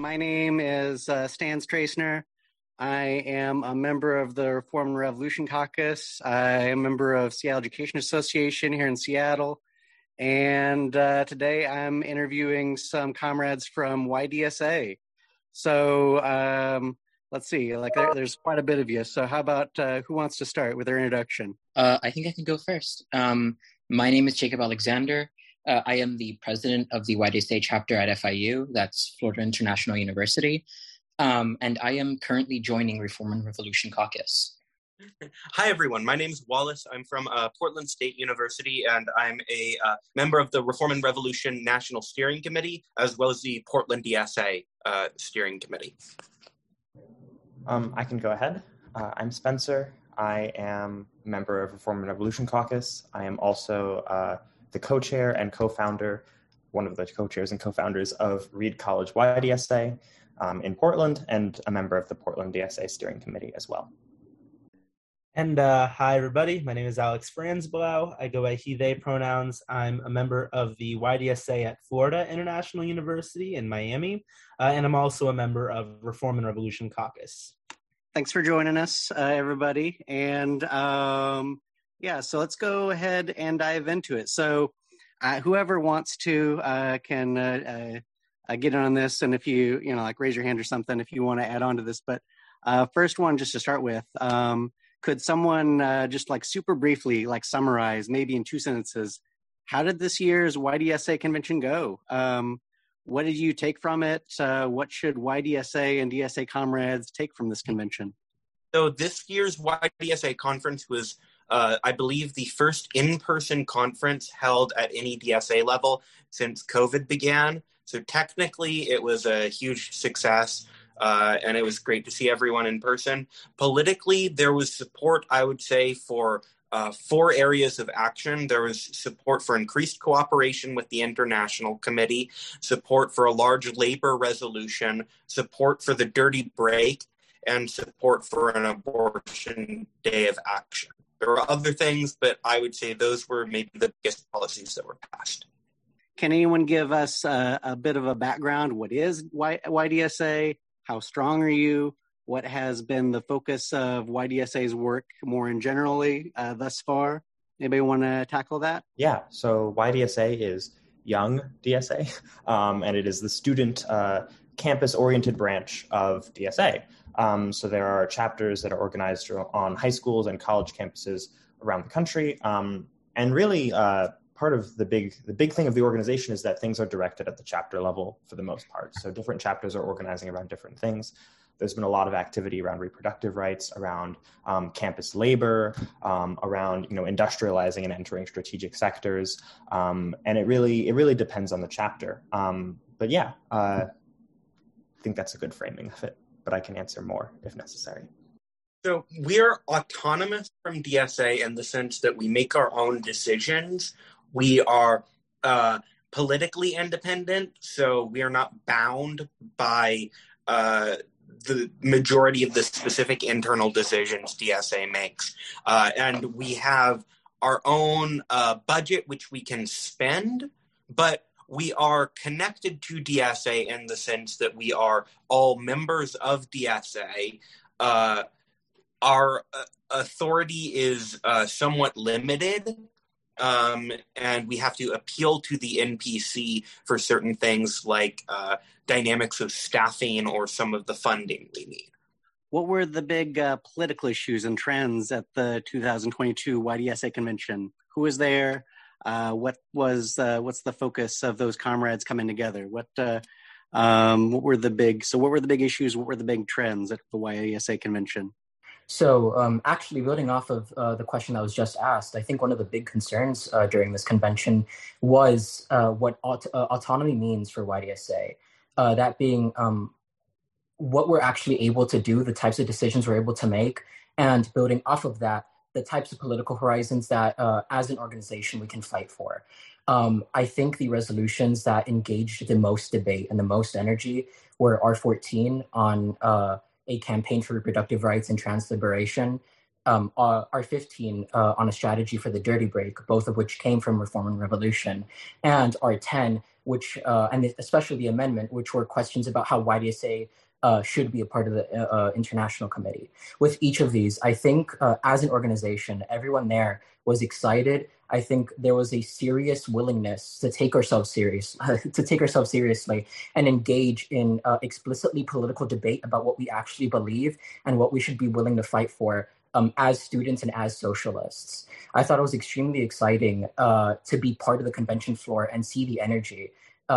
My name is Stan Strassner. I am a member of the Reform and Revolution Caucus. I am a member of Seattle Education Association here in Seattle. And today I'm interviewing some comrades from YDSA. So let's see, there's quite a bit of you. So how about who wants to start with their introduction? I think I can go first. My name is Jacob Alexander. I am the president of the YDSA chapter at FIU, that's Florida International University, and I am currently joining Reform and Revolution Caucus. Hi, everyone. My name is Wallace. I'm from Portland State University, and I'm a member of the Reform and Revolution National Steering Committee, as well as the Portland DSA Steering Committee. I can go ahead. I'm Spencer. I am a member of Reform and Revolution Caucus. I am also the co-chair and co-founder, one of the co-chairs and co-founders of Reed College YDSA in Portland, and a member of the Portland DSA Steering Committee as well. And hi, everybody. My name is Alex Franzblau. I go by he, they pronouns. I'm a member of the YDSA at Florida International University in Miami, and I'm also a member of Reform and Revolution Caucus. Thanks for joining us, everybody. And so let's go ahead and dive into it. So whoever wants to can get in on this. And if you raise your hand or something, if you want to add on to this. But first one, just to start with, could someone just super briefly summarize, maybe in 2 sentences, how did this year's YDSA convention go? What did you take from it? What should YDSA and DSA comrades take from this convention? So this year's YDSA conference was, I believe, the first in-person conference held at any DSA level since COVID began. So technically, it was a huge success. And it was great to see everyone in person. Politically, there was support, I would say, for 4 areas of action. There was support for increased cooperation with the International Committee, support for a large labor resolution, support for the dirty break, and support for an abortion day of action. There were other things, but I would say those were maybe the biggest policies that were passed. Can anyone give us a bit of a background? What is YDSA? How strong are you? What has been the focus of YDSA's work more in generally thus far? Anybody want to tackle that? Yeah, so YDSA is Young DSA, and it is the student campus-oriented branch of DSA. So there are chapters that are organized on high schools and college campuses around the country. And really, part of the big thing of the organization is that things are directed at the chapter level for the most part. So different chapters are organizing around different things. There's been a lot of activity around reproductive rights, around campus labor, around industrializing and entering strategic sectors, and it really depends on the chapter. But yeah, I think that's a good framing of it. But I can answer more if necessary. So we are autonomous from DSA in the sense that we make our own decisions. We are politically independent, so we are not bound by the majority of the specific internal decisions DSA makes. And we have our own budget, which we can spend, but we are connected to DSA in the sense that we are all members of DSA. Our authority is somewhat limited, and we have to appeal to the NPC for certain things like dynamics of staffing or some of the funding we need. What were the big political issues and trends at the 2022 YDSA convention? Who was there? What's the focus of those comrades coming together? What were the big issues? What were the big trends at the YDSA convention? So actually building off of the question that was just asked, I think one of the big concerns during this convention was what autonomy means for YDSA. That being what we're actually able to do, the types of decisions we're able to make, and building off of that, the types of political horizons that as an organization we can fight for. I think the resolutions that engaged the most debate and the most energy were R14 on a campaign for reproductive rights and trans liberation, R15 on a strategy for the dirty break, both of which came from Reform and Revolution, and R10 which and especially the amendment, which were questions about how YDSA should be a part of the international committee. With each of these, I think as an organization, everyone there was excited. I think there was a serious willingness to take ourselves seriously and engage in explicitly political debate about what we actually believe and what we should be willing to fight for as students and as socialists. I thought it was extremely exciting to be part of the convention floor and see the energy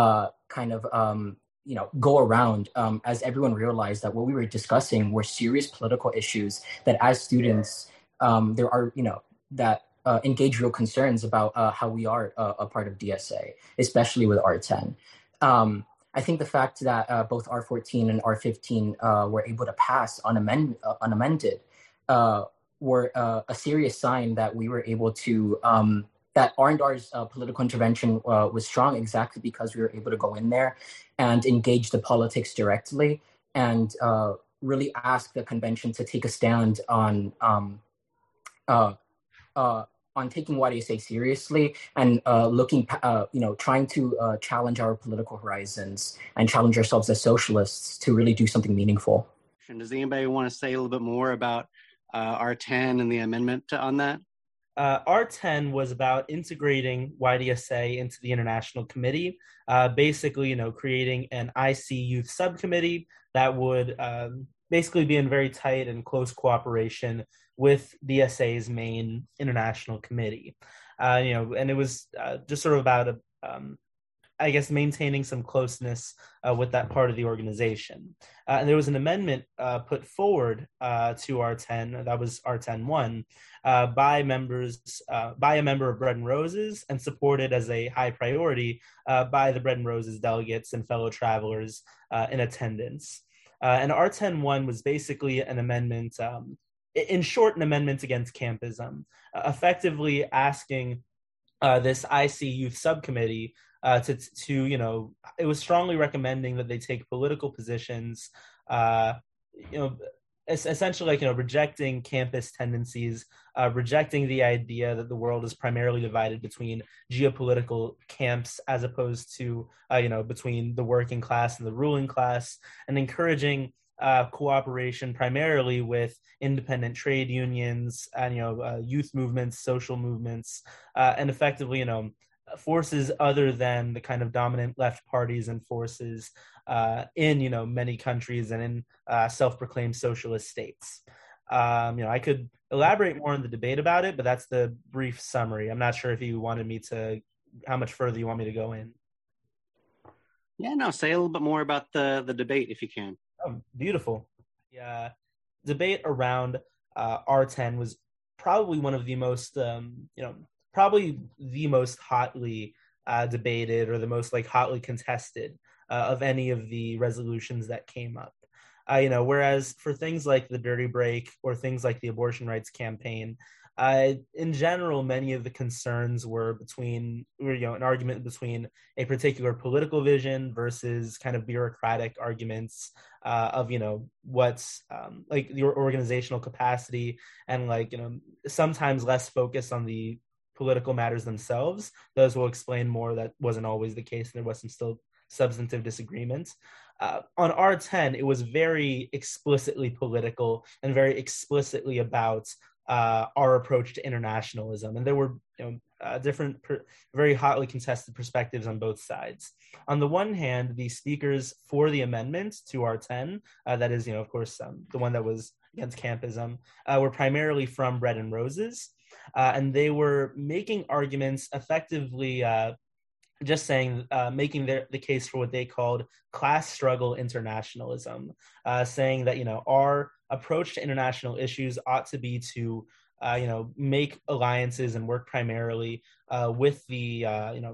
go around as everyone realized that what we were discussing were serious political issues that as students there are, that engage real concerns about how we are a part of DSA, especially with R10. I think the fact that both R14 and R15 were able to pass unamended were a serious sign that we were able to, that R&R's political intervention was strong exactly because we were able to go in there and engage the politics directly and really ask the convention to take a stand on taking YDSA seriously and trying to challenge our political horizons and challenge ourselves as socialists to really do something meaningful. Does anybody want to say a little bit more about R10 and the amendment on that? R10 was about integrating YDSA into the International Committee, basically, creating an IC Youth Subcommittee that would basically be in very tight and close cooperation with DSA's main international committee. And it was just sort of about maintaining some closeness with that part of the organization. And there was an amendment put forward to R10, that was R10-1, by a member of Bread and Roses and supported as a high priority by the Bread and Roses delegates and fellow travelers in attendance. And R10-1 was basically an amendment, in short, an amendment against campism, effectively asking this IC Youth Subcommittee it was strongly recommending that they take political positions, essentially rejecting campus tendencies, rejecting the idea that the world is primarily divided between geopolitical camps as opposed to, between the working class and the ruling class, and encouraging cooperation primarily with independent trade unions and, youth movements, social movements, and effectively, forces other than the kind of dominant left parties and forces in many countries and in self-proclaimed socialist states. I could elaborate more on the debate about it, but that's the brief summary. I'm not sure if you wanted me to, how much further you want me to go in. Yeah, no, say a little bit more about the debate if you can. Oh, beautiful. Yeah, debate around R10 was probably one of the most probably the most hotly debated or the most hotly contested of any of the resolutions that came up. Whereas for things like the Dirty Break or things like the abortion rights campaign, in general, many of the concerns were between, an argument between a particular political vision versus kind of bureaucratic arguments of, what's your organizational capacity and sometimes less focus on the political matters themselves. Those will explain more. That wasn't always the case. There was some still substantive disagreements. On R10, it was very explicitly political and very explicitly about our approach to internationalism. And there were different, very hotly contested perspectives on both sides. On the one hand, the speakers for the amendment to R10, that is, of course, the one that was against campism, were primarily from Bread and Roses. And they were making arguments effectively just saying, making the case for what they called class struggle internationalism, saying that, our approach to international issues ought to be to, make alliances and work primarily with the,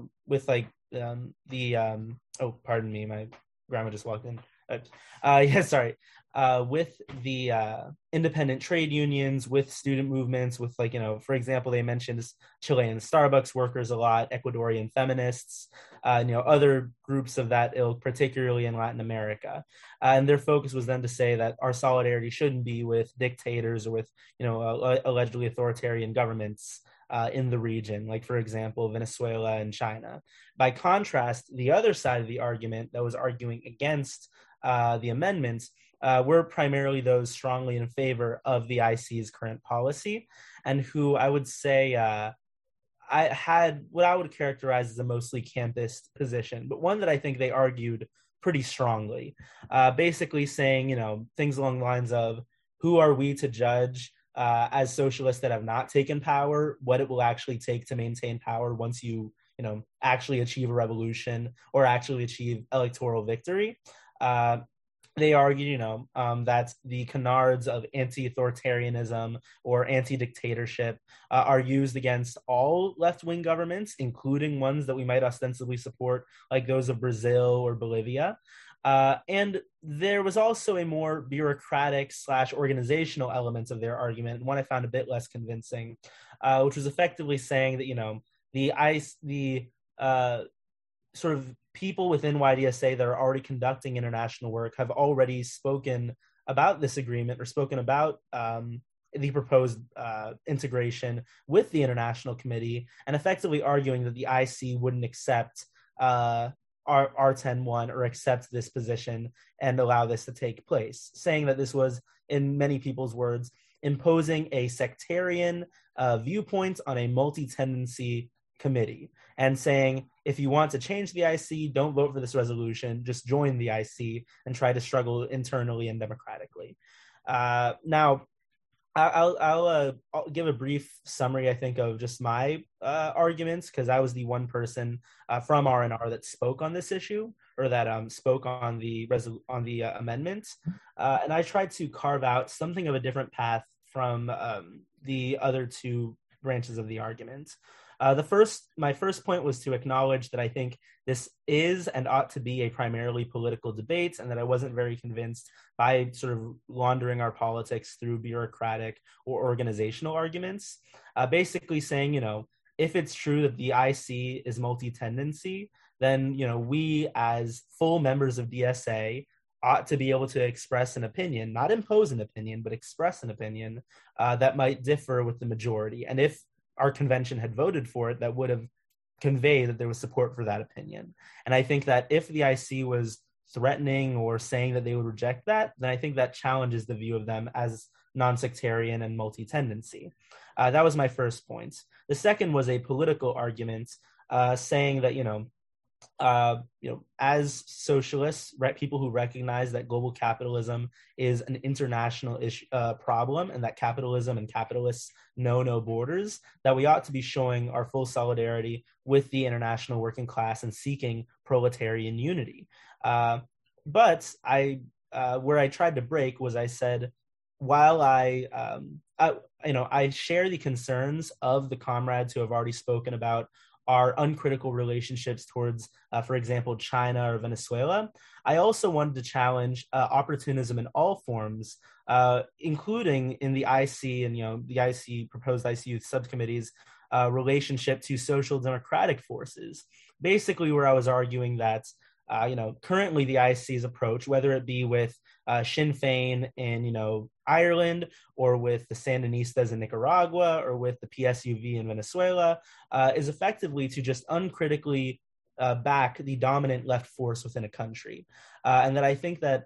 oh, pardon me, my grandma just walked in. With the independent trade unions, with student movements, with for example, they mentioned Chilean Starbucks workers a lot, Ecuadorian feminists, other groups of that ilk, particularly in Latin America. And their focus was then to say that our solidarity shouldn't be with dictators or with, allegedly authoritarian governments, in the region, like, for example, Venezuela and China. By contrast, the other side of the argument that was arguing against the amendments were primarily those strongly in favor of the IC's current policy, and who I would say I had what I would characterize as a mostly campist position, but one that I think they argued pretty strongly, basically saying, things along the lines of, who are we to judge as socialists that have not taken power, what it will actually take to maintain power once you actually achieve a revolution or actually achieve electoral victory. They argue, that the canards of anti-authoritarianism or anti-dictatorship are used against all left-wing governments, including ones that we might ostensibly support, like those of Brazil or Bolivia. And there was also a more bureaucratic / organizational element of their argument, one I found a bit less convincing, which was effectively saying that, the sort of people within YDSA that are already conducting international work have already spoken about this agreement or spoken about the proposed integration with the International Committee, and effectively arguing that the IC wouldn't accept R10-1 or accept this position and allow this to take place, saying that this was, in many people's words, imposing a sectarian viewpoint on a multi-tendency committee, and saying, if you want to change the IC, don't vote for this resolution, just join the IC and try to struggle internally and democratically. Now, I'll give a brief summary, I think, of just my arguments, because I was the one person from R&R that spoke on this issue, or that spoke on the amendment, and I tried to carve out something of a different path from the other two branches of the argument. My first point was to acknowledge that I think this is and ought to be a primarily political debate, and that I wasn't very convinced by sort of laundering our politics through bureaucratic or organizational arguments. Basically saying, if it's true that the IC is multi-tendency, then, we as full members of DSA ought to be able to express an opinion, not impose an opinion, but express an opinion that might differ with the majority. And if our convention had voted for it, that would have conveyed that there was support for that opinion. And I think that if the IC was threatening or saying that they would reject that, then I think that challenges the view of them as non-sectarian and multi-tendency. That was my first point. The second was a political argument, saying that, as socialists, people who recognize that global capitalism is an international problem, and that capitalism and capitalists know no borders, that we ought to be showing our full solidarity with the international working class and seeking proletarian unity. But where I tried to break was, I said, while I share the concerns of the comrades who have already spoken about our uncritical relationships towards, for example, China or Venezuela, I also wanted to challenge opportunism in all forms, including in the IC and, the IC proposed IC Youth Subcommittee's relationship to social democratic forces. Basically, where I was arguing that, currently the IC's approach, whether it be with Sinn Féin in, Ireland, or with the Sandinistas in Nicaragua, or with the PSUV in Venezuela, is effectively to just uncritically back the dominant left force within a country. And that I think that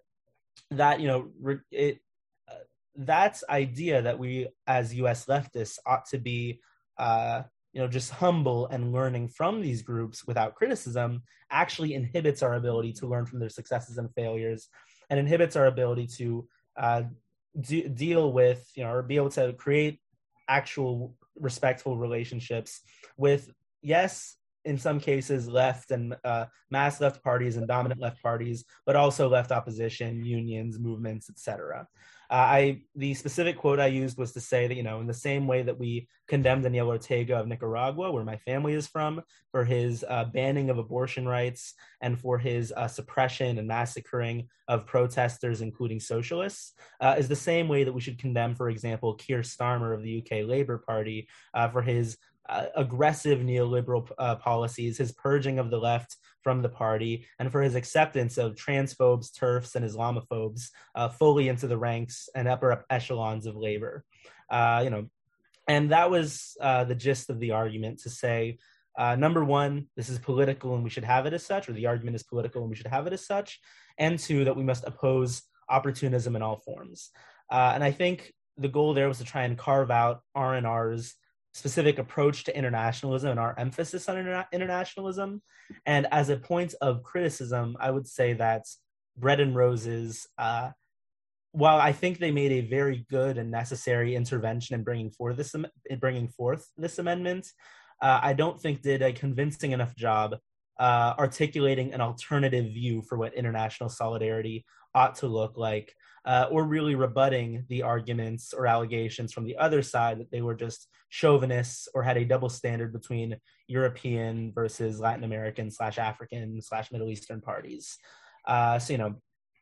that idea that we as US leftists ought to be just humble and learning from these groups without criticism actually inhibits our ability to learn from their successes and failures, and inhibits our ability to deal with, or be able to create actual respectful relationships with, yes, in some cases, left and mass left parties and dominant left parties, but also left opposition, unions, movements, etc. The specific quote I used was to say that, in the same way that we condemned Daniel Ortega of Nicaragua, where my family is from, for his banning of abortion rights and for his suppression and massacring of protesters, including socialists, is the same way that we should condemn, for example, Keir Starmer of the UK Labour Party for his aggressive neoliberal policies, his purging of the left from the party, and for his acceptance of transphobes, TERFs, and Islamophobes fully into the ranks and upper echelons of labor. And that was the gist of the argument, to say, number one, this is political and we should have it as such, or the argument is political and we should have it as such. And two, that we must oppose opportunism in all forms. And I think the goal there was to try and carve out R&R's specific approach to internationalism and our emphasis on internationalism. And as a point of criticism, I would say that Bread and Roses, while I think they made a very good and necessary intervention in bringing forth this amendment, I don't think did a convincing enough job articulating an alternative view for what international solidarity ought to look like, or really rebutting the arguments or allegations from the other side that they were just chauvinists or had a double standard between European versus Latin American / African / Middle Eastern parties. In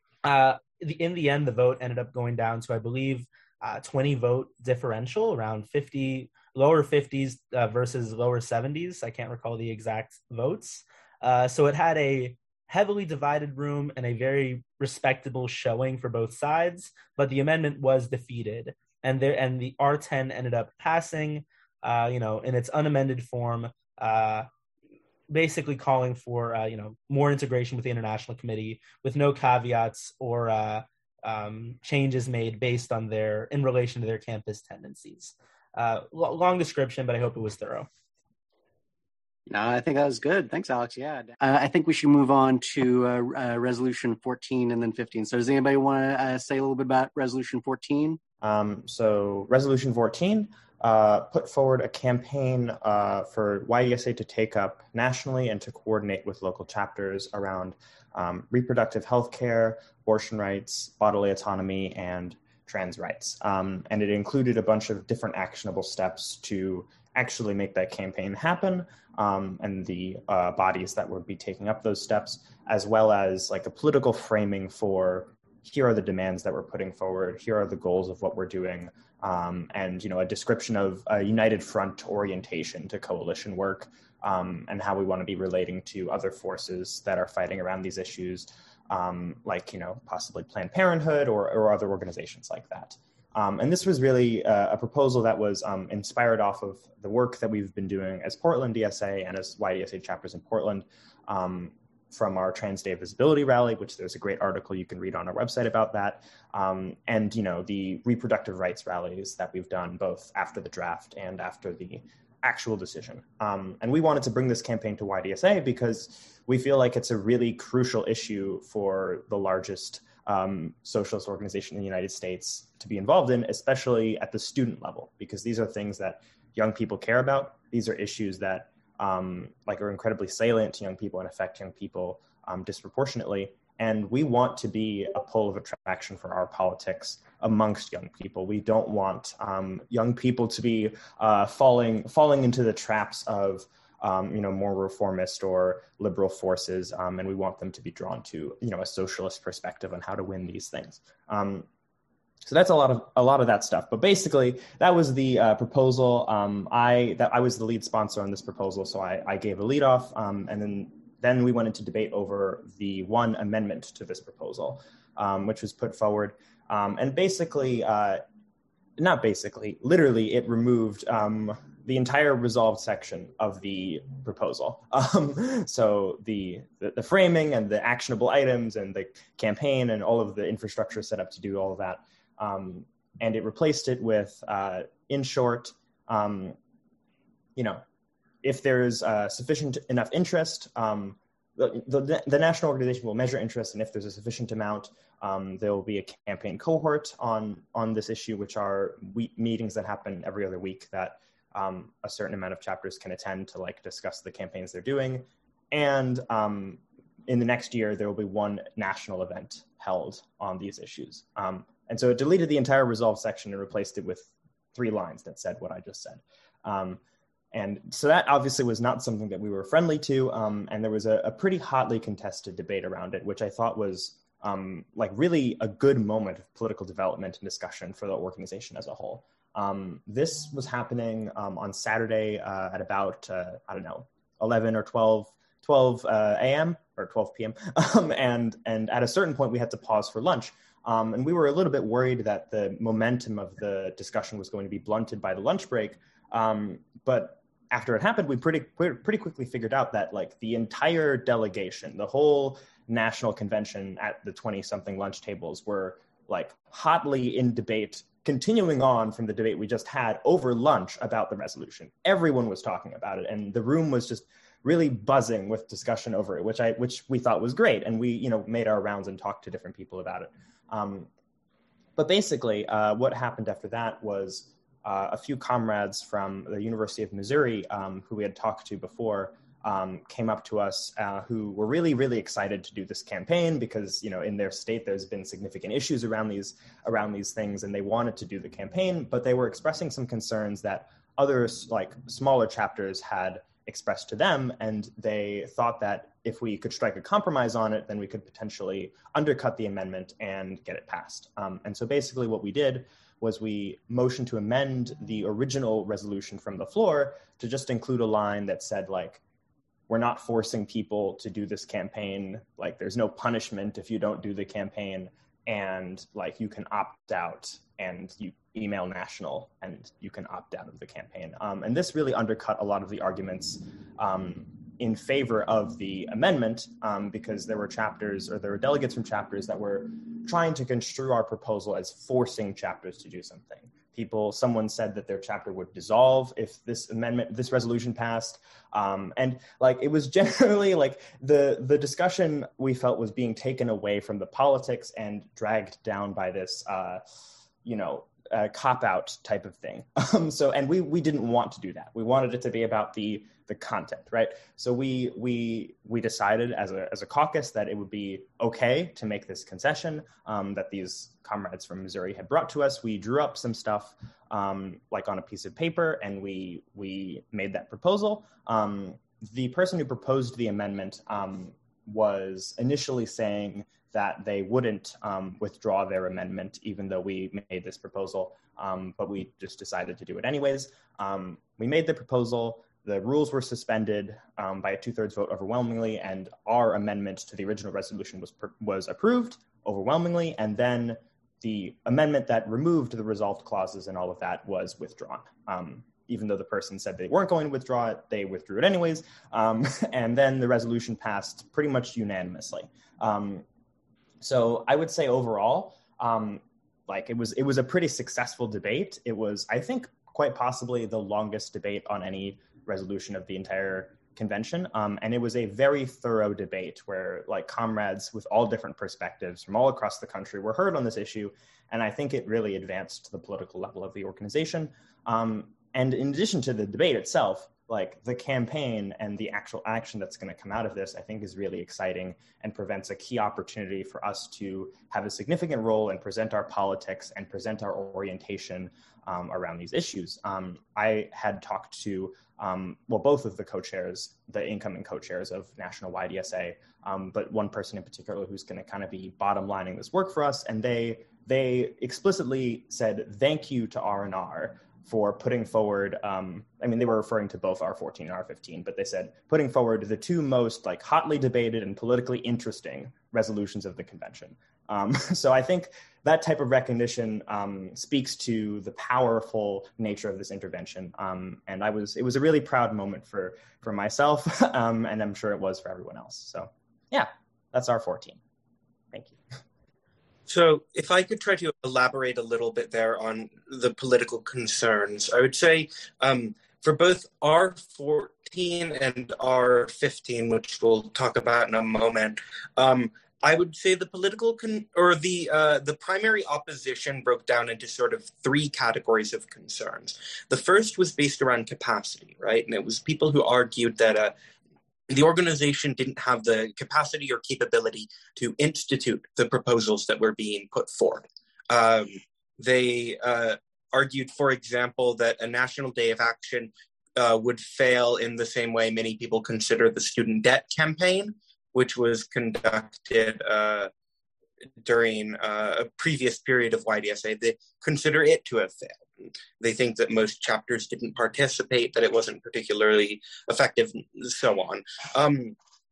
the end, the vote ended up going down to, I believe, 20 vote differential, around 50, lower 50s versus lower 70s. I can't recall the exact votes. So it had a heavily divided room and a very respectable showing for both sides, but the amendment was defeated, and the R10 ended up passing, in its unamended form, basically calling for more integration with the International Committee, with no caveats or changes made based on in relation to their campus tendencies. Long description, but I hope it was thorough. No, I think that was good. Thanks, Alex. Yeah, I think we should move on to Resolution 14 and then 15. So does anybody want to say a little bit about Resolution 14? So Resolution 14 put forward a campaign for YDSA to take up nationally and to coordinate with local chapters around reproductive health care, abortion rights, bodily autonomy, and trans rights. And it included a bunch of different actionable steps to actually make that campaign happen, and the bodies that would be taking up those steps, as well as like a political framing for, here are the demands that we're putting forward, here are the goals of what we're doing, and a description of a united front orientation to coalition work, and how we want to be relating to other forces that are fighting around these issues, like possibly Planned Parenthood or other organizations like that. And this was really a proposal that was inspired off of the work that we've been doing as Portland DSA and as YDSA chapters in Portland, from our Trans Day Visibility Rally, which there's a great article you can read on our website about that, and the reproductive rights rallies that we've done both after the draft and after the actual decision. And we wanted to bring this campaign to YDSA because we feel like it's a really crucial issue for the largest socialist organization in the United States to be involved in, especially at the student level, because these are things that young people care about. These are issues that are incredibly salient to young people and affect young people disproportionately. And we want to be a pole of attraction for our politics amongst young people. We don't want young people to be falling into the traps of more reformist or liberal forces, and we want them to be drawn to a socialist perspective on how to win these things. So that's a lot of that stuff. But basically, that was the proposal. I was the lead sponsor on this proposal, so I gave a lead off, and then we went into debate over the one amendment to this proposal, which was put forward, and literally, it removed the entire resolved section of the proposal. So the framing and the actionable items and the campaign and all of the infrastructure set up to do all of that. And it replaced it with, in short, if there's sufficient enough interest, the national organization will measure interest, and if there's a sufficient amount, there will be a campaign cohort on this issue, which are meetings that happen every other week that a certain amount of chapters can attend to discuss the campaigns they're doing. And in the next year, there will be one national event held on these issues. And so it deleted the entire resolve section and replaced it with 3 lines that said what I just said. And so that obviously was not something that we were friendly to. And there was a pretty hotly contested debate around it, which I thought was really a good moment of political development and discussion for the organization as a whole. This was happening on Saturday at about, 11 or 12 12 a.m. or 12 p.m. And at a certain point, we had to pause for lunch. And we were a little bit worried that the momentum of the discussion was going to be blunted by the lunch break. But after it happened, we pretty quickly figured out that like the entire delegation, the whole national convention at the 20-something lunch tables were like hotly in debate, continuing on from the debate we just had over lunch about the resolution. Everyone was talking about it, and the room was just really buzzing with discussion over it, which we thought was great. And we, made our rounds and talked to different people about it. But basically, what happened after that was a few comrades from the University of Missouri, who we had talked to before, came up to us, who were really, really excited to do this campaign because, in their state, there's been significant issues around these things, and they wanted to do the campaign, but they were expressing some concerns that others, like smaller chapters, had expressed to them, and they thought that if we could strike a compromise on it, then we could potentially undercut the amendment and get it passed. And so basically what we did was we motioned to amend the original resolution from the floor to just include a line that said, like, we're not forcing people to do this campaign. Like, there's no punishment if you don't do the campaign. And like, you can opt out and you email National and you can opt out of the campaign. And this really undercut a lot of the arguments in favor of the amendment, because there were delegates from chapters that were trying to construe our proposal as forcing chapters to do something. Someone said that their chapter would dissolve if this resolution passed. And like, it was generally like the discussion we felt was being taken away from the politics and dragged down by this, cop-out type of thing. And we didn't want to do that. We wanted it to be about the content, right? So we decided as a caucus that it would be okay to make this concession that these comrades from Missouri had brought to us. We drew up some stuff like on a piece of paper, and we made that proposal. The person who proposed the amendment was initially saying that they wouldn't withdraw their amendment, even though we made this proposal, but we just decided to do it anyways. We made the proposal. The rules were suspended by a 2/3 vote overwhelmingly, and our amendment to the original resolution was approved overwhelmingly, and then the amendment that removed the resolved clauses and all of that was withdrawn. Even though the person said they weren't going to withdraw it, they withdrew it anyways, and then the resolution passed pretty much unanimously. So I would say overall, it was a pretty successful debate. It was, I think, quite possibly the longest debate on any resolution of the entire convention. And it was a very thorough debate where like comrades with all different perspectives from all across the country were heard on this issue. And I think it really advanced the political level of the organization. And in addition to the debate itself, like the campaign and the actual action that's going to come out of this, I think is really exciting and presents a key opportunity for us to have a significant role and present our politics and present our orientation around these issues. I had talked to, both of the co-chairs, the incoming co-chairs of National YDSA, but one person in particular who's going to kind of be bottom lining this work for us. And they explicitly said, thank you to R&R for putting forward, they were referring to both R14 and R15, but they said putting forward the two most like hotly debated and politically interesting resolutions of the convention. So I think that type of recognition speaks to the powerful nature of this intervention. And it was a really proud moment for myself, and I'm sure it was for everyone else. So yeah, that's R14. Thank you. So if I could try to elaborate a little bit there on the political concerns, I would say for both R14 and R15, which we'll talk about in a moment, I would say the political the primary opposition broke down into sort of three categories of concerns. The first was based around capacity, right? And it was people who argued that the organization didn't have the capacity or capability to institute the proposals that were being put forward. They argued, for example, that a national day of action would fail in the same way many people consider the student debt campaign, which was conducted during a previous period of YDSA. They consider it to have failed. They think that most chapters didn't participate, that it wasn't particularly effective, and so on.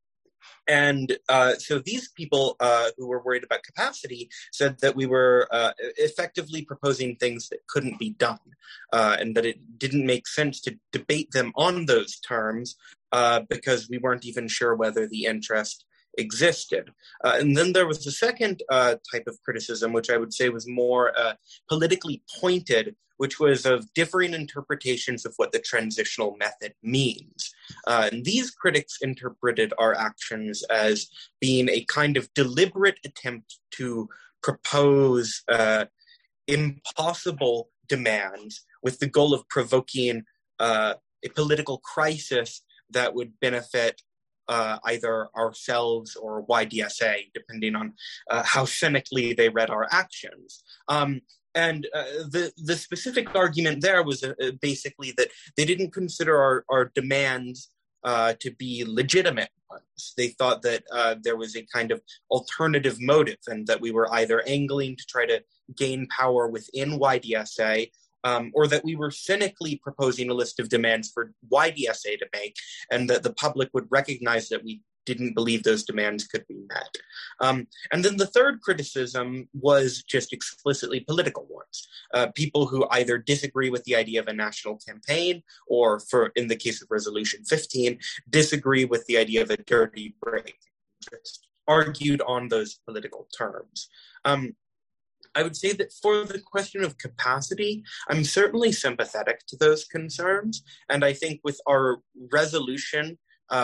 And so these people who were worried about capacity said that we were effectively proposing things that couldn't be done, and that it didn't make sense to debate them on those terms because we weren't even sure whether the interest existed. And then there was the second type of criticism, which I would say was more politically pointed, which was of differing interpretations of what the transitional method means. And these critics interpreted our actions as being a kind of deliberate attempt to propose impossible demands with the goal of provoking a political crisis that would benefit either ourselves or YDSA, depending on how cynically they read our actions. And the specific argument there was basically that they didn't consider our demands to be legitimate ones. They thought that there was a kind of alternative motive, and that we were either angling to try to gain power within YDSA, or that we were cynically proposing a list of demands for YDSA to make, and that the public would recognize that we didn't believe those demands could be met. And then the third criticism was just explicitly political ones. People who either disagree with the idea of a national campaign, or in the case of Resolution 15, disagree with the idea of a dirty break, just argued on those political terms. I would say that for the question of capacity, I'm certainly sympathetic to those concerns. And I think with our resolution,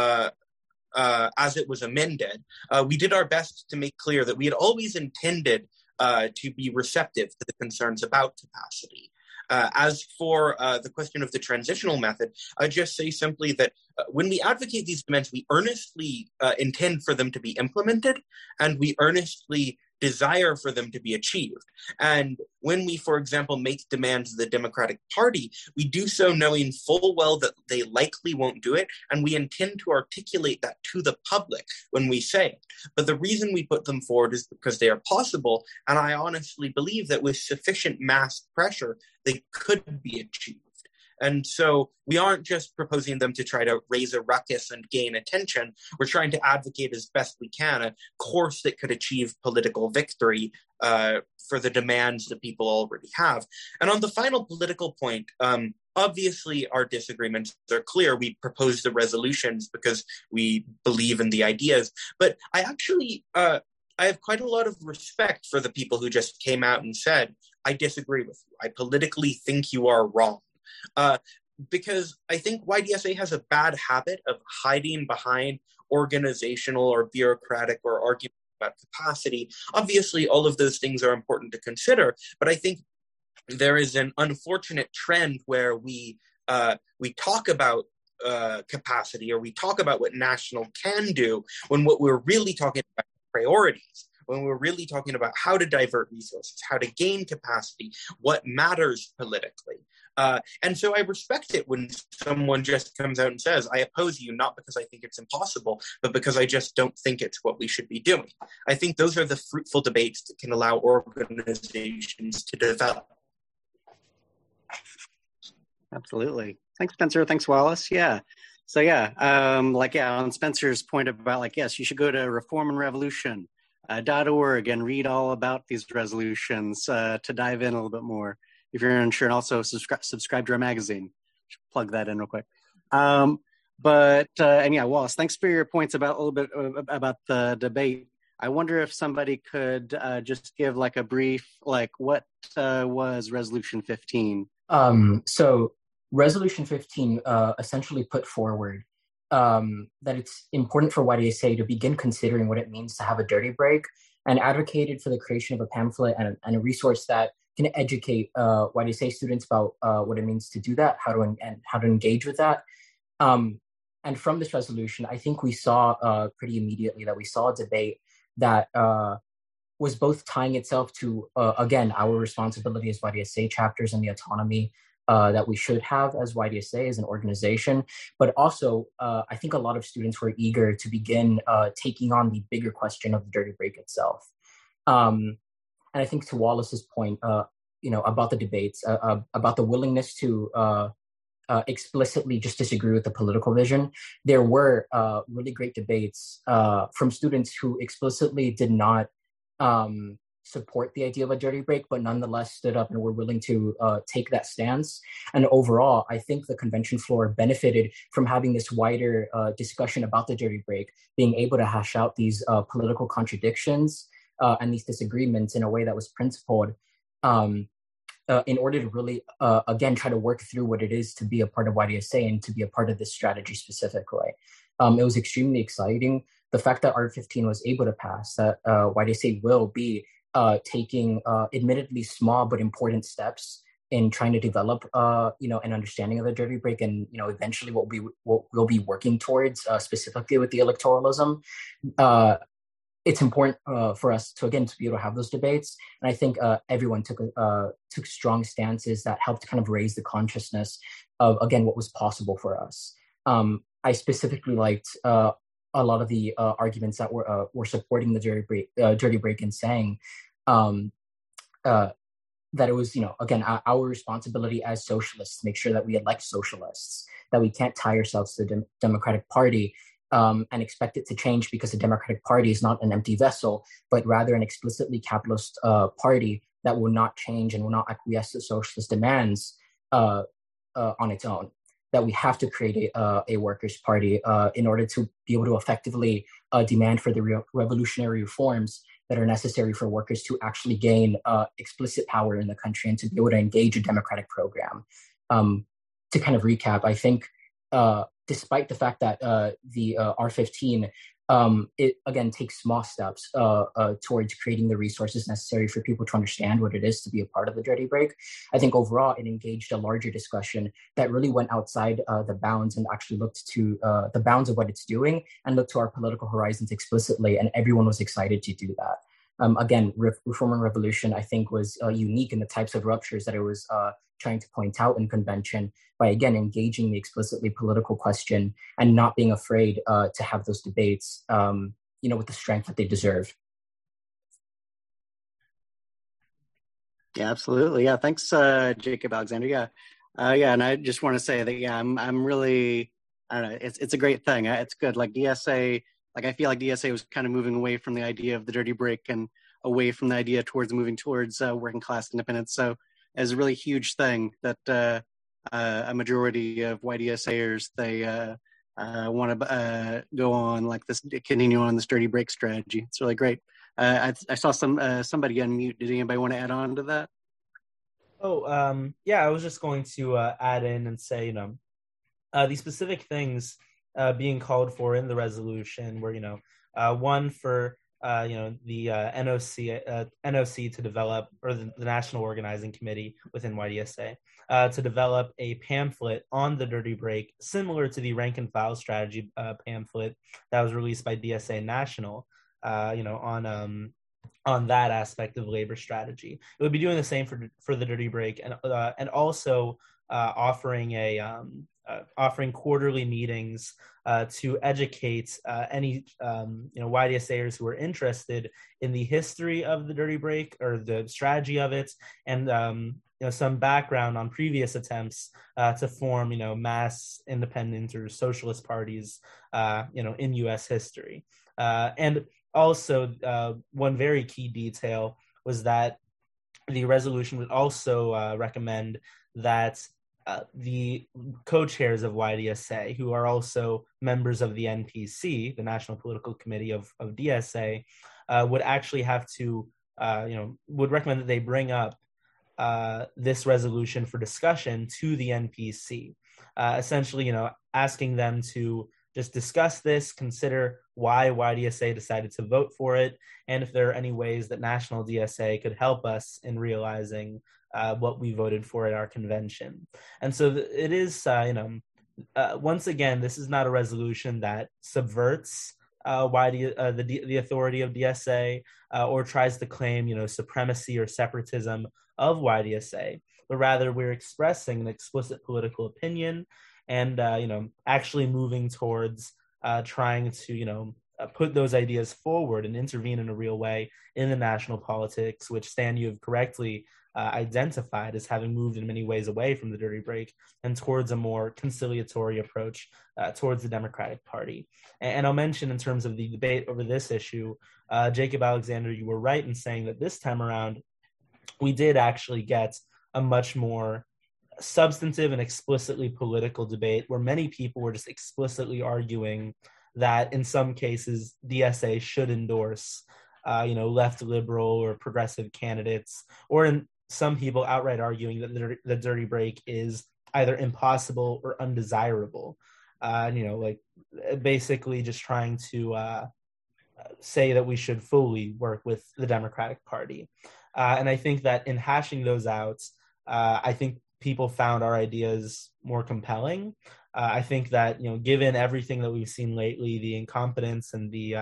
as it was amended, we did our best to make clear that we had always intended to be receptive to the concerns about capacity. As for the question of the transitional method, I just say simply that when we advocate these demands, we earnestly intend for them to be implemented, and we earnestly desire for them to be achieved. And when we, for example, make demands of the Democratic Party, we do so knowing full well that they likely won't do it, and we intend to articulate that to the public when we say it. But the reason we put them forward is because they are possible, and I honestly believe that with sufficient mass pressure, they could be achieved. And so we aren't just proposing them to try to raise a ruckus and gain attention. We're trying to advocate as best we can a course that could achieve political victory for the demands that people already have. And on the final political point, obviously our disagreements are clear. We propose the resolutions because we believe in the ideas. But I actually, I have quite a lot of respect for the people who just came out and said, I disagree with you. I politically think you are wrong. Because I think YDSA has a bad habit of hiding behind organizational or bureaucratic or argument about capacity. Obviously, all of those things are important to consider, but I think there is an unfortunate trend where we talk about capacity, or we talk about what national can do, when what we're really talking about are priorities. When we're really talking about how to divert resources, how to gain capacity, what matters politically. And so I respect it when someone just comes out and says, I oppose you, not because I think it's impossible, but because I just don't think it's what we should be doing. I think those are the fruitful debates that can allow organizations to develop. Absolutely. Thanks, Spencer. Thanks, Wallace. Yeah. So on Spencer's point about yes, you should go to reformandrevolution.org and read all about these resolutions to dive in a little bit more. If you're unsure, and also subscribe to our magazine. Plug that in real quick. Wallace, thanks for your points about a little bit about the debate. I wonder if somebody could just give a brief, what was Resolution 15? So Resolution 15 essentially put forward that it's important for YDSA to begin considering what it means to have a dirty break, and advocated for the creation of a pamphlet and a resource that can educate YDSA students about what it means to do that, how to engage with that. And from this resolution, I think we saw pretty immediately that we saw a debate that was both tying itself to, again, our responsibility as YDSA chapters and the autonomy that we should have as YDSA as an organization, but also I think a lot of students were eager to begin taking on the bigger question of the dirty break itself. And I think to Wallace's point, about the debates, about the willingness to explicitly just disagree with the political vision. There were really great debates from students who explicitly did not support the idea of a dirty break, but nonetheless stood up and were willing to take that stance. And overall, I think the convention floor benefited from having this wider discussion about the dirty break, being able to hash out these political contradictions and these disagreements in a way that was principled. In order to really, again, try to work through what it is to be a part of YDSA and to be a part of this strategy specifically. It was extremely exciting. The fact that Art15 was able to pass, that YDSA will be taking admittedly small but important steps in trying to develop, an understanding of the dirty break, and eventually what we'll be working towards specifically with the electoralism. It's important for us to be able to have those debates, and I think everyone took strong stances that helped kind of raise the consciousness of, again, what was possible for us. I specifically liked a lot of the arguments that were supporting the dirty break and saying that it was, again, our responsibility as socialists to make sure that we elect socialists, that we can't tie ourselves to the Democratic Party and expect it to change, because the Democratic Party is not an empty vessel, but rather an explicitly capitalist party that will not change and will not acquiesce to socialist demands on its own. That we have to create a workers' party in order to be able to effectively demand for the revolutionary reforms that are necessary for workers to actually gain explicit power in the country and to be able to engage a democratic program. To kind of recap, I think despite the fact that the R15, it again takes small steps towards creating the resources necessary for people to understand what it is to be a part of the dirty break, I think overall it engaged a larger discussion that really went outside the bounds and actually looked to the bounds of what it's doing and looked to our political horizons explicitly, and everyone was excited to do that. Again, Reform and Revolution, I think, was unique in the types of ruptures that it was trying to point out in convention by, again, engaging the explicitly political question and not being afraid to have those debates, with the strength that they deserve. Yeah, absolutely. Yeah, thanks, Jacob Alexander. Yeah, and I just want to say that I'm really, I don't know, it's a great thing. It's good. Like DSA, I feel like DSA was kind of moving away from the idea of the dirty break and away from the idea towards moving towards working class independence. So it's a really huge thing that a majority of YDSAers, they want to go on continue on this dirty break strategy. It's really great. I saw somebody unmute. Did anybody want to add on to that? I was just going to add in and say, these specific things being called for in the resolution were, one for the NOC to develop, or the National Organizing Committee within YDSA, to develop a pamphlet on the dirty break, similar to the rank and file strategy pamphlet that was released by DSA National, on that aspect of labor strategy. It would be doing the same for the dirty break, and also offering quarterly meetings to educate any YDSAers who are interested in the history of the dirty break or the strategy of it, and some background on previous attempts to form mass independent or socialist parties in U.S. history. And also one very key detail was that the resolution would also recommend that the co-chairs of YDSA, who are also members of the NPC, the National Political Committee of DSA, would actually have to, would recommend that they bring up this resolution for discussion to the NPC, essentially, asking them to just discuss this, consider why YDSA decided to vote for it, and if there are any ways that National DSA could help us in realizing what we voted for at our convention. And so it is, once again, this is not a resolution that subverts the authority of DSA or tries to claim, supremacy or separatism of YDSA, but rather we're expressing an explicit political opinion and, actually moving towards trying to, put those ideas forward and intervene in a real way in the national politics, which, Stan, you have correctly identified as having moved in many ways away from the dirty break and towards a more conciliatory approach towards the Democratic Party. And I'll mention, in terms of the debate over this issue, Jacob Alexander, you were right in saying that this time around, we did actually get a much more substantive and explicitly political debate where many people were just explicitly arguing that in some cases DSA should endorse left liberal or progressive candidates, or in some people outright arguing that the dirty break is either impossible or undesirable. Basically just trying to say that we should fully work with the Democratic Party. And I think that in hashing those out, I think people found our ideas more compelling. I think that, given everything that we've seen lately, the incompetence and the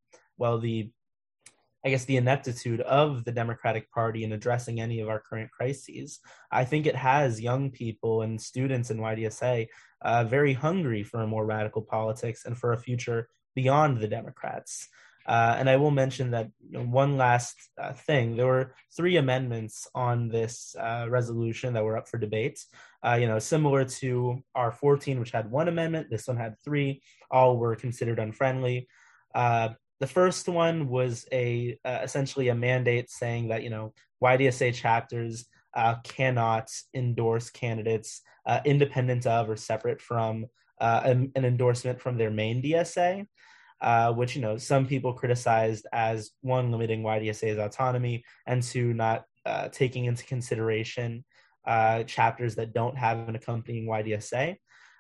ineptitude of the Democratic Party in addressing any of our current crises, I think it has young people and students in YDSA very hungry for a more radical politics and for a future beyond the Democrats. And I will mention that one last thing. There were 3 amendments on this resolution that were up for debate. Similar to our 14, which had 1 amendment, this one had 3. All were considered unfriendly. The first one was essentially a mandate saying that YDSA chapters cannot endorse candidates independent of or separate from an endorsement from their main DSA. Which, some people criticized as, 1, limiting YDSA's autonomy, and 2, not taking into consideration chapters that don't have an accompanying YDSA.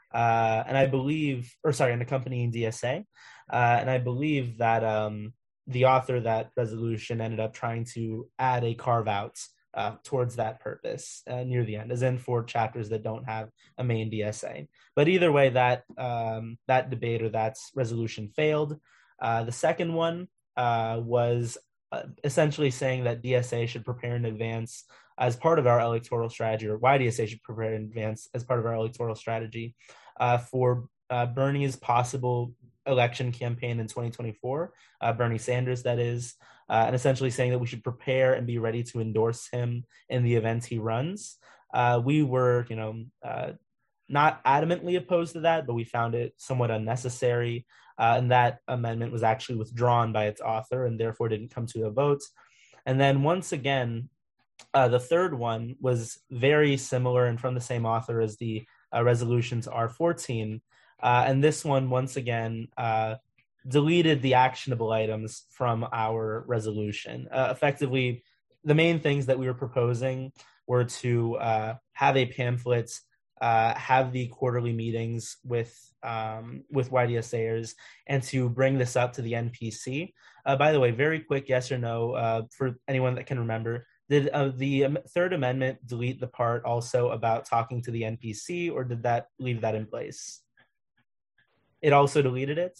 An accompanying DSA. And I believe that the author of that resolution ended up trying to add a carve-out towards that purpose near the end, as in for chapters that don't have a main DSA. But either way, that debate or that resolution failed. The second one was essentially saying that DSA should prepare in advance as part of our electoral strategy, or YDSA should prepare in advance as part of our electoral strategy for Bernie's possible election campaign in 2024, Bernie Sanders, that is, and essentially saying that we should prepare and be ready to endorse him in the event he runs. We were, not adamantly opposed to that, but we found it somewhat unnecessary, and that amendment was actually withdrawn by its author and therefore didn't come to a vote. And then once again, the third one was very similar and from the same author as the resolutions R14. And this one, once again, deleted the actionable items from our resolution. Effectively, the main things that we were proposing were to have a pamphlet, have the quarterly meetings with YDSAers, and to bring this up to the NPC. By the way, very quick yes or no for anyone that can remember. Did the Third Amendment delete the part also about talking to the NPC, or did that leave that in place? It also deleted it?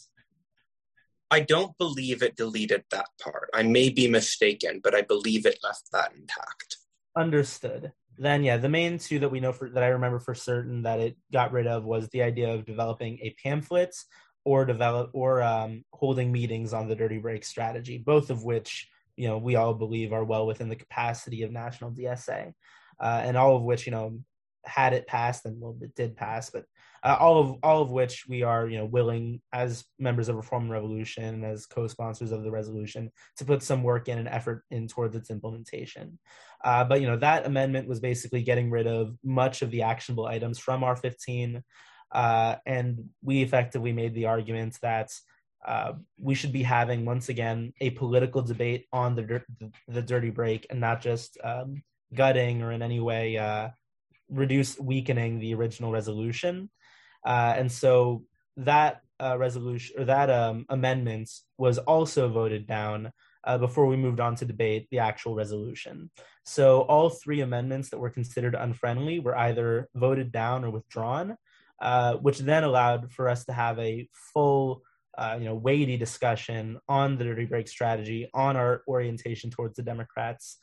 I don't believe it deleted that part. I may be mistaken, but I believe it left that intact. Understood. Then, yeah, the main 2 that we know that I remember for certain that it got rid of was the idea of developing a pamphlet or holding meetings on the dirty break strategy, both of which we all believe are well within the capacity of national DSA, and all of which had it passed, and it did pass, but all of which we are willing as members of Reform and Revolution, as co-sponsors of the resolution, to put some work in and effort in towards its implementation. But that amendment was basically getting rid of much of the actionable items from R15, and we effectively made the argument that we should be having, once again, a political debate on the dirty break, and not just gutting or in any way weakening the original resolution. And so that resolution, or that amendment, was also voted down before we moved on to debate the actual resolution. So all 3 amendments that were considered unfriendly were either voted down or withdrawn, which then allowed for us to have a full weighty discussion on the dirty break strategy, on our orientation towards the Democrats,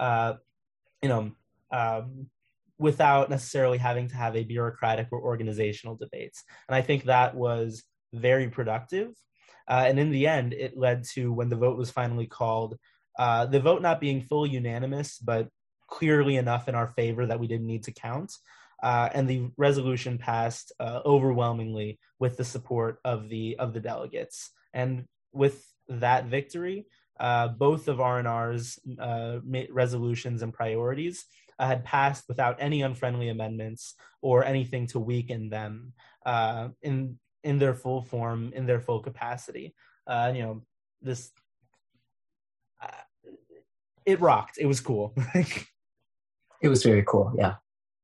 without necessarily having to have a bureaucratic or organizational debates. And I think that was very productive. And in the end, it led to, when the vote was finally called, the vote not being fully unanimous, but clearly enough in our favor that we didn't need to count. And the resolution passed overwhelmingly with the support of the delegates. And with that victory, both of R&R's resolutions and priorities had passed without any unfriendly amendments or anything to weaken them in their full form, in their full capacity. It rocked. It was cool. It was very cool, yeah.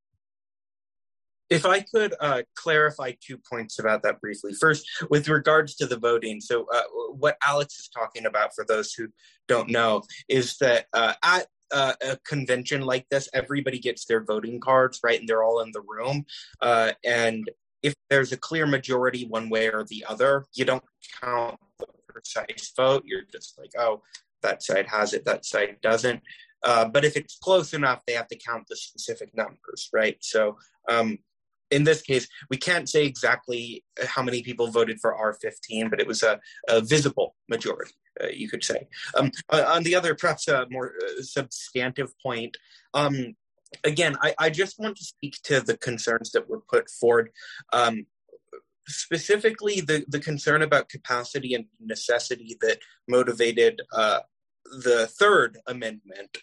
If I could clarify 2 points about that briefly. First, with regards to the voting, so what Alex is talking about, for those who don't know, is that at a convention like this, everybody gets their voting cards, right? And they're all in the room. And if there's a clear majority one way or the other, you don't count the precise vote. You're just like, oh, that side has it, that side doesn't. But if it's close enough, they have to count the specific numbers, right? So in this case, we can't say exactly how many people voted for R15, but it was a visible majority, you could say. On the other, perhaps more substantive point, again, I just want to speak to the concerns that were put forward. Specifically, the concern about capacity and necessity that motivated the third amendment.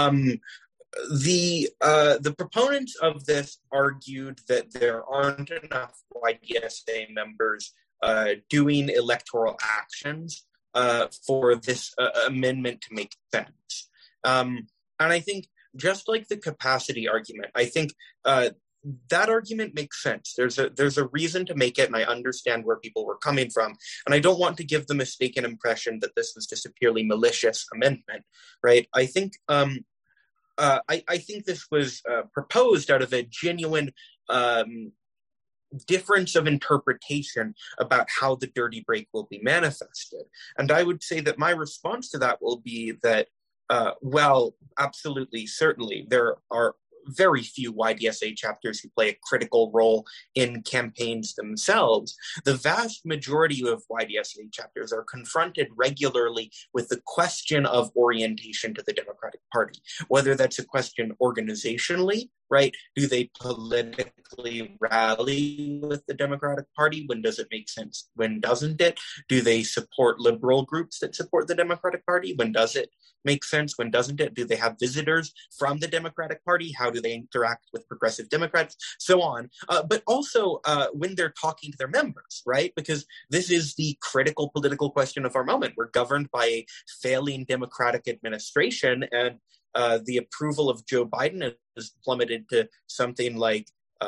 The proponents of this argued that there aren't enough YDSA members doing electoral actions for this amendment to make sense. And I think, just like the capacity argument, I think that argument makes sense. There's a reason to make it, and I understand where people were coming from. And I don't want to give the mistaken impression that this was just a purely malicious amendment, right? I think I think this was proposed out of a genuine difference of interpretation about how the dirty break will be manifested. And I would say that my response to that will be that, well, absolutely, certainly, there are very few YDSA chapters who play a critical role in campaigns themselves. The vast majority of YDSA chapters are confronted regularly with the question of orientation to the Democratic Party, whether that's a question organizationally, right? Do they politically rally with the Democratic Party? When does it make sense? When doesn't it? Do they support liberal groups that support the Democratic Party? When does it make sense? When doesn't it? Do they have visitors from the Democratic Party? How do they interact with progressive Democrats? So on. But also when they're talking to their members, right? Because this is the critical political question of our moment. We're governed by a failing Democratic administration, and the approval of Joe Biden has plummeted to something like,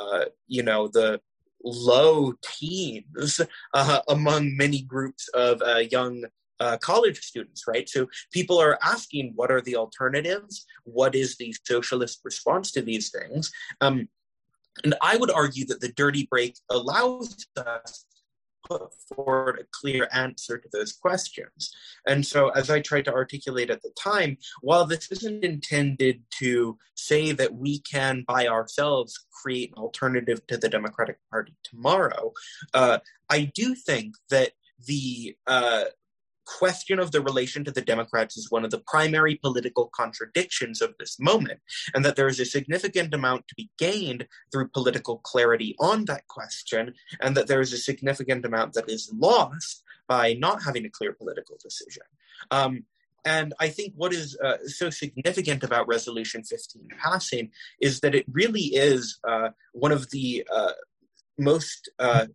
the low teens among many groups of young college students, right? So people are asking, what are the alternatives? What is the socialist response to these things? And I would argue that the dirty break allows us put forward a clear answer to those questions. And so, as I tried to articulate at the time, while this isn't intended to say that we can by ourselves create an alternative to the Democratic Party tomorrow, I do think that the question of the relation to the Democrats is one of the primary political contradictions of this moment, and that there is a significant amount to be gained through political clarity on that question, and that there is a significant amount that is lost by not having a clear political decision. And I think what is so significant about Resolution 15 passing is that it really is one of the most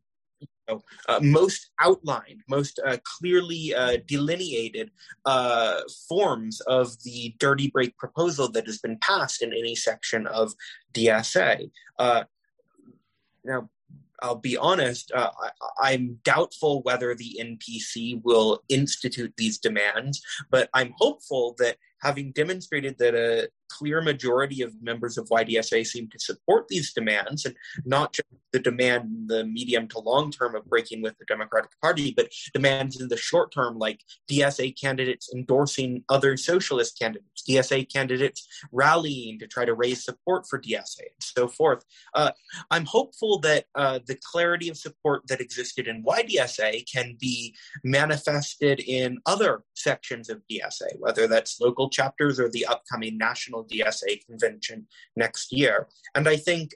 outlined, most clearly delineated forms of the dirty break proposal that has been passed in any section of DSA. Now, I'll be honest, I'm doubtful whether the NPC will institute these demands, but I'm hopeful that having demonstrated that clear majority of members of YDSA seem to support these demands, and not just the demand in the medium to long term of breaking with the Democratic Party, but demands in the short term, like DSA candidates endorsing other socialist candidates, DSA candidates rallying to try to raise support for DSA, and so forth. I'm hopeful that the clarity of support that existed in YDSA can be manifested in other sections of DSA, whether that's local chapters or the upcoming national DSA convention next year. And I think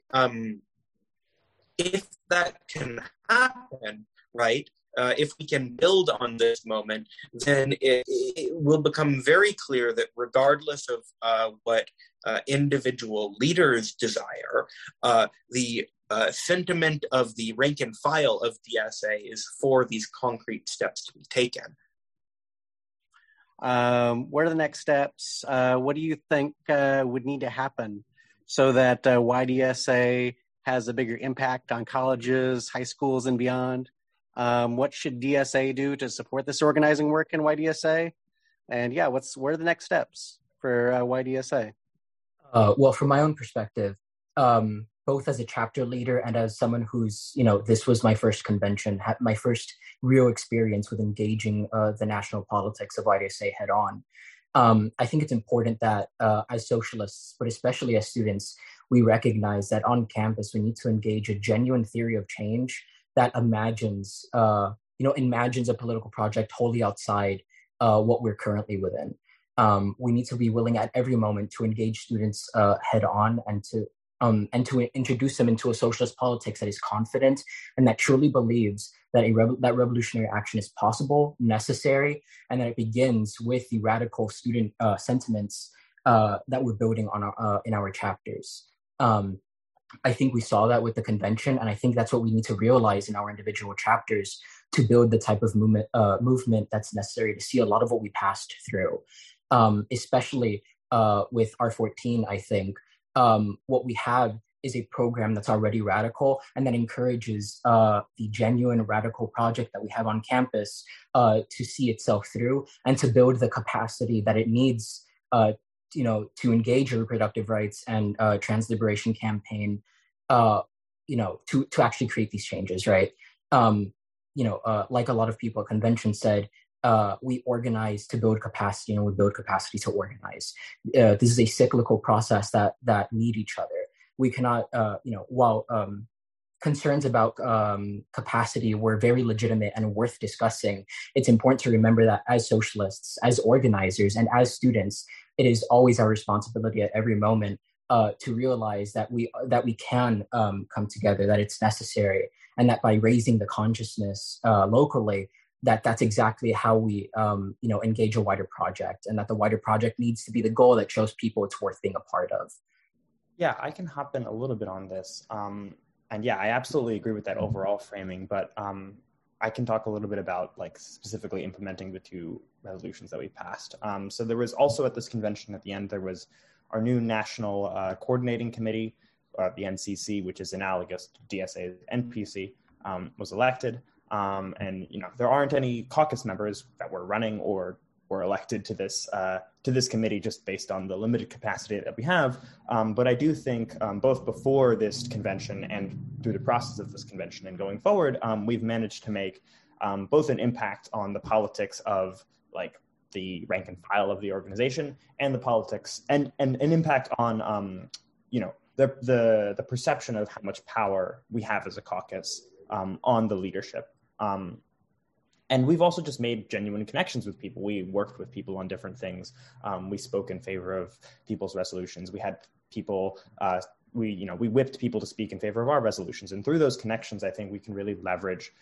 if that can happen, right, if we can build on this moment, then it will become very clear that regardless of what individual leaders desire, the sentiment of the rank and file of DSA is for these concrete steps to be taken. What are the next steps? What do you think would need to happen so that YDSA has a bigger impact on colleges, high schools, and beyond? What should DSA do to support this organizing work in YDSA? And yeah, what are the next steps for YDSA? Well, from my own perspective, both as a chapter leader and as someone who's, this was my first convention, had my first real experience with engaging the national politics of YDSA head on. I think it's important that as socialists, but especially as students, we recognize that on campus, we need to engage a genuine theory of change that imagines a political project wholly outside what we're currently within. We need to be willing at every moment to engage students head on and to introduce them into a socialist politics that is confident and that truly believes that that revolutionary action is possible, necessary, and that it begins with the radical student sentiments that we're building on in our chapters. I think we saw that with the convention, and I think that's what we need to realize in our individual chapters to build the type of movement that's necessary to see a lot of what we passed through, especially with R14, I think. What we have is a program that's already radical and that encourages the genuine radical project that we have on campus to see itself through and to build the capacity that it needs to engage in reproductive rights and trans liberation campaign, to actually create these changes, right? Like a lot of people at convention said, we organize to build capacity and we build capacity to organize. This is a cyclical process that need each other. We cannot, while concerns about capacity were very legitimate and worth discussing, it's important to remember that as socialists, as organizers, and as students, it is always our responsibility at every moment to realize that we can come together, that it's necessary, and that by raising the consciousness locally, that's exactly how we engage a wider project, and that the wider project needs to be the goal that shows people it's worth being a part of. Yeah, I can hop in a little bit on this. And yeah, I absolutely agree with that overall framing, but I can talk a little bit about specifically implementing the two resolutions that we passed. So there was also at this convention at the end, there was our new national coordinating committee, the NCC, which is analogous to DSA's NPC, was elected. And there aren't any caucus members that were running or were elected to this committee just based on the limited capacity that we have. But I do think both before this convention and through the process of this convention and going forward, we've managed to make both an impact on the politics of the rank and file of the organization and the politics and an impact on the perception of how much power we have as a caucus on the leadership. And we've also just made genuine connections with people. We worked with people on different things. We spoke in favor of people's resolutions. We had people, we whipped people to speak in favor of our resolutions. And through those connections, I think we can really leverage,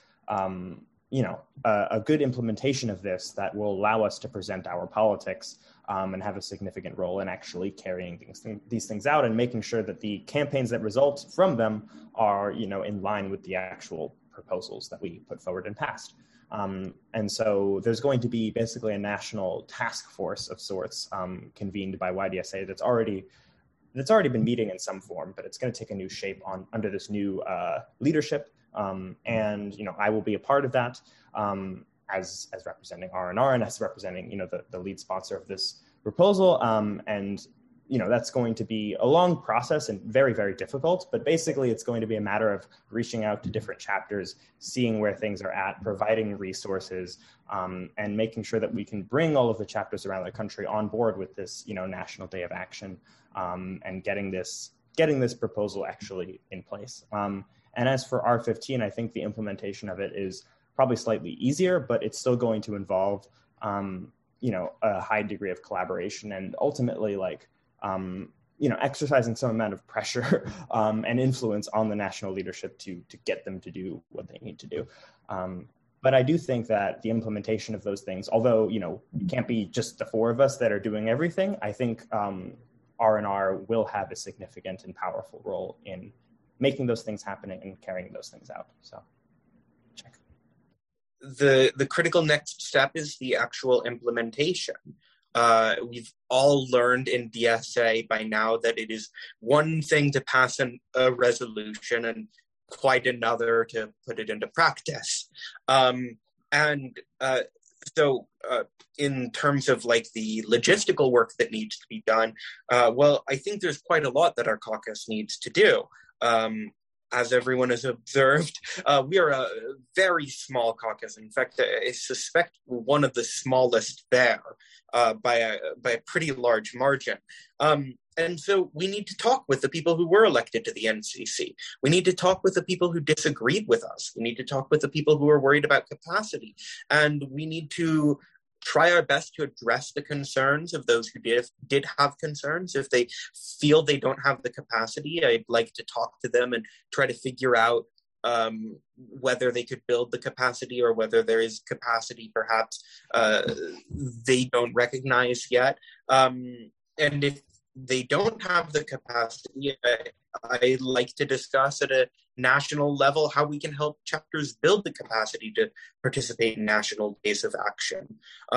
a good implementation of this that will allow us to present our politics and have a significant role in actually carrying these things out and making sure that the campaigns that result from them are, in line with the actual proposals that we put forward and passed. And so there's going to be basically a national task force of sorts convened by YDSA that's already been meeting in some form, but it's going to take a new shape under this new leadership. And I will be a part of that as representing R&R and as representing the lead sponsor of this proposal. And that's going to be a long process and very, very difficult. But basically, it's going to be a matter of reaching out to different chapters, seeing where things are at, providing resources, and making sure that we can bring all of the chapters around the country on board with this, National Day of Action, and getting this proposal actually in place. And as for R15, I think the implementation of it is probably slightly easier, but it's still going to involve, a high degree of collaboration and ultimately exercising some amount of pressure and influence on the national leadership to get them to do what they need to do. But I do think that the implementation of those things, although, it can't be just the four of us that are doing everything, I think R&R will have a significant and powerful role in making those things happen and carrying those things out. So check. The critical next step is the actual implementation. We've all learned in DSA by now that it is one thing to pass a resolution and quite another to put it into practice. So in terms of the logistical work that needs to be done, I think there's quite a lot that our caucus needs to do. As everyone has observed, we are a very small caucus. In fact, I suspect we're one of the smallest there by a pretty large margin. And so we need to talk with the people who were elected to the NCC. We need to talk with the people who disagreed with us. We need to talk with the people who are worried about capacity. And we need to try our best to address the concerns of those who did have concerns. If they feel they don't have the capacity, I'd like to talk to them and try to figure out whether they could build the capacity or whether there is capacity perhaps they don't recognize yet. And if they don't have the capacity, I like to discuss at a national level how we can help chapters build the capacity to participate in national days of action.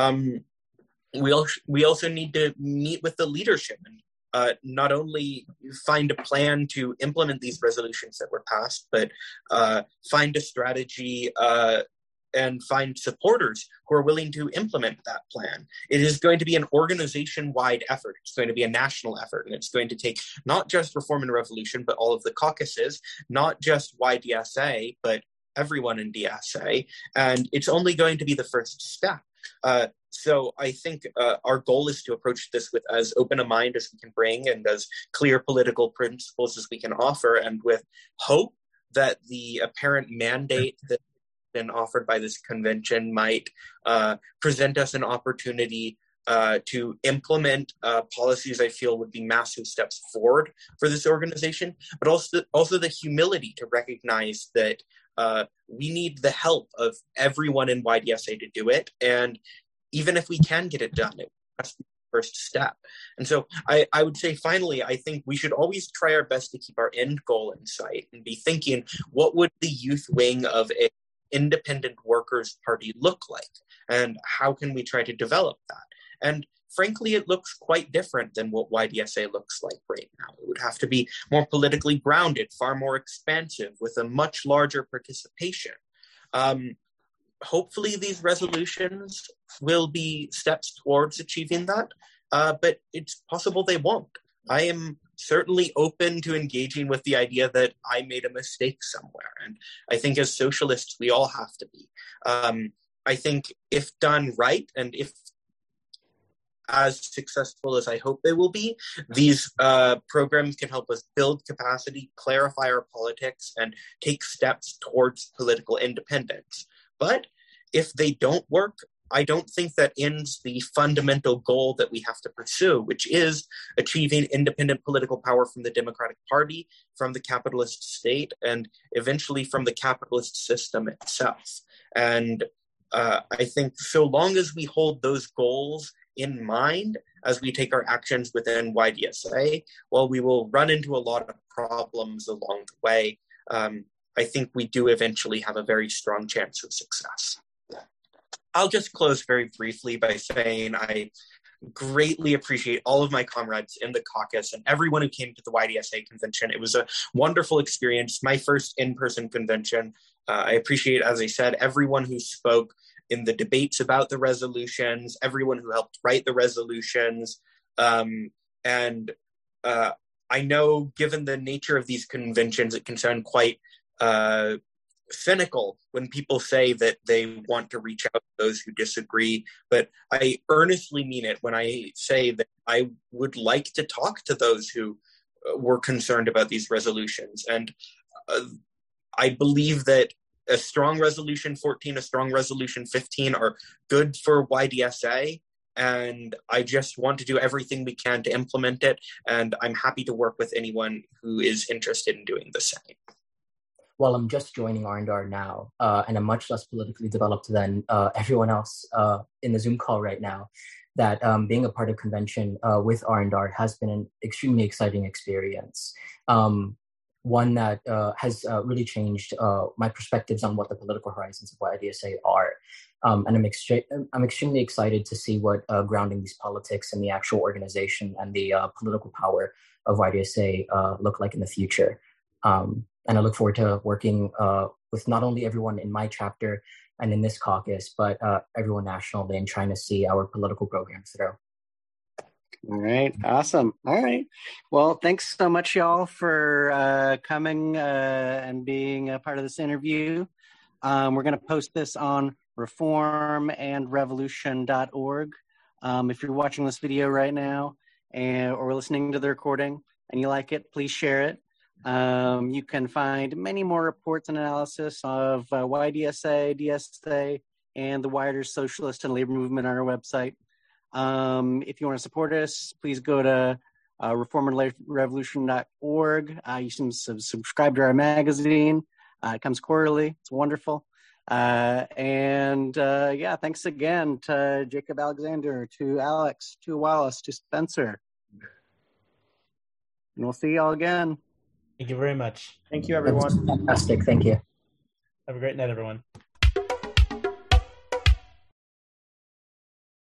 We also need to meet with the leadership and not only find a plan to implement these resolutions that were passed, but find a strategy and find supporters who are willing to implement that plan. It is going to be an organization-wide effort. It's going to be a national effort, and it's going to take not just Reform and Revolution, but all of the caucuses, not just YDSA, but everyone in DSA, and it's only going to be the first step. So I think our goal is to approach this with as open a mind as we can bring and as clear political principles as we can offer, and with hope that the apparent mandate that been offered by this convention might present us an opportunity to implement policies I feel would be massive steps forward for this organization, but also the humility to recognize that we need the help of everyone in YDSA to do it. And even if we can get it done, it must be the first step. And so I would say, finally, I think we should always try our best to keep our end goal in sight and be thinking, what would the youth wing of a independent workers' party look like? And how can we try to develop that? And frankly, it looks quite different than what YDSA looks like right now. It would have to be more politically grounded, far more expansive, with a much larger participation. Hopefully these resolutions will be steps towards achieving that, but it's possible they won't. I am certainly open to engaging with the idea that I made a mistake somewhere. And I think as socialists, we all have to be. I think if done right, and if as successful as I hope they will be, these programs can help us build capacity, clarify our politics, and take steps towards political independence. But if they don't work, I don't think that ends the fundamental goal that we have to pursue, which is achieving independent political power from the Democratic Party, from the capitalist state, and eventually from the capitalist system itself. And I think so long as we hold those goals in mind as we take our actions within YDSA, while we will run into a lot of problems along the way, I think we do eventually have a very strong chance of success. I'll just close very briefly by saying I greatly appreciate all of my comrades in the caucus and everyone who came to the YDSA convention. It was a wonderful experience, my first in-person convention. I appreciate, as I said, everyone who spoke in the debates about the resolutions, everyone who helped write the resolutions, and I know, given the nature of these conventions, it can sound quite cynical when people say that they want to reach out to those who disagree, but I earnestly mean it when I say that I would like to talk to those who were concerned about these resolutions. And I believe that a strong resolution 14, a strong resolution 15 are good for YDSA. And I just want to do everything we can to implement it. And I'm happy to work with anyone who is interested in doing the same. Well, I'm just joining R&R now, and I'm much less politically developed than everyone else in the Zoom call right now. That being a part of convention with R&R has been an extremely exciting experience. One that has really changed my perspectives on what the political horizons of YDSA are. And I'm extremely excited to see what grounding these politics and the actual organization and the political power of YDSA look like in the future. And I look forward to working with not only everyone in my chapter and in this caucus, but everyone nationally and trying to see our political programs through. All right. Awesome. All right. Well, thanks so much, y'all, for coming and being a part of this interview. We're going to post this on reformandrevolution.org. If you're watching this video right now or listening to the recording and you like it, please share it. You can find many more reports and analysis of YDSA, DSA, and the wider socialist and labor movement on our website. If you want to support us, please go to reformandrevolution.org. You can subscribe to our magazine. It comes quarterly. It's wonderful. Yeah, thanks again to Jacob Alexander, to Alex, to Wallace, to Spencer. And we'll see y'all again. Thank you very much. Thank you, everyone. Fantastic. Thank you. Have a great night, everyone.